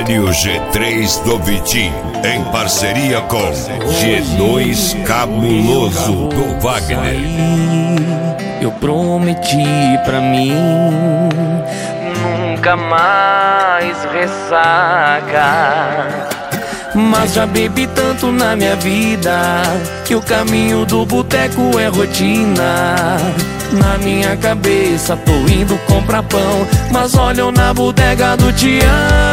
Baile G3 do Vitinho, em parceria com G2 Cabuloso do Wagner. Eu prometi pra mim nunca mais ressaca, mas já bebi tanto na minha vida que o caminho do boteco é rotina. Na minha cabeça tô indo comprar pão, mas olham na bodega do Tião.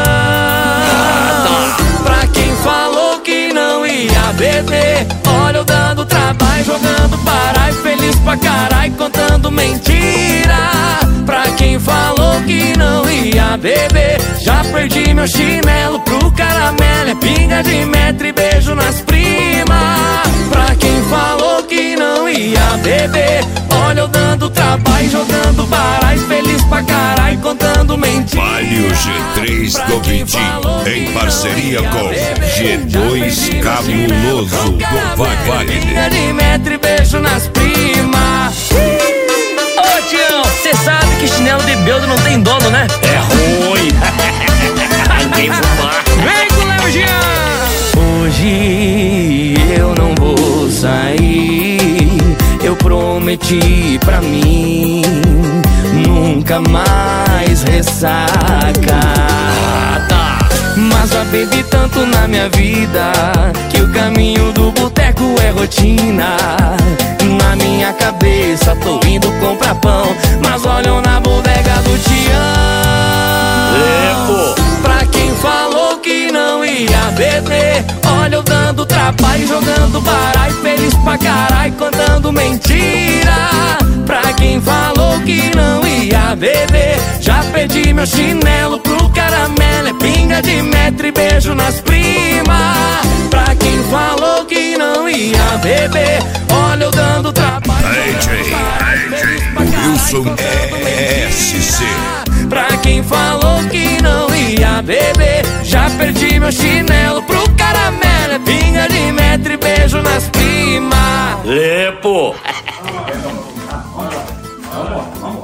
Pra quem falou que não ia beber, olha eu dando trabalho, jogando baralho, feliz pra caralho, contando mentira. Pra quem falou que não ia beber, já perdi meu chinelo pro caramelo, é pinga de metro e beijo nas primas. Pra quem falou que não ia beber, olha eu dando trabalho, jogando baralho, feliz pra caralho, contando mentira. Baile G3 do Vitinho, em parceria com G2 Cabuloso do Wagner. De metro e beijo nas primas. Ô Tião, cê sabe que chinelo de beldo não tem dono, né? É ruim. Vem fumar. Vem com o Léo Jean. Hoje eu não vou sair, eu prometi pra mim nunca mais ressaca. Mas já bebi tanto na minha vida que o caminho do boteco é rotina. Na minha cabeça tô indo comprar pão, mas olham na bodega do Tião. Pra quem falou que não ia beber, olha eu dando trabalho, jogando baralho, feliz pra caralho, contando mentira. Pra quem falou que não ia beber, já perdi meu chinelo pro caramelo, é pinga de metro e beijo nas primas. Pra quem falou que não ia beber, olha eu dando trabalho, Wilson SC. Pra quem falou que não ia beber, já perdi meu chinelo pro caramelo, é pinga de metro e beijo nas primas. Lepo. Vamos.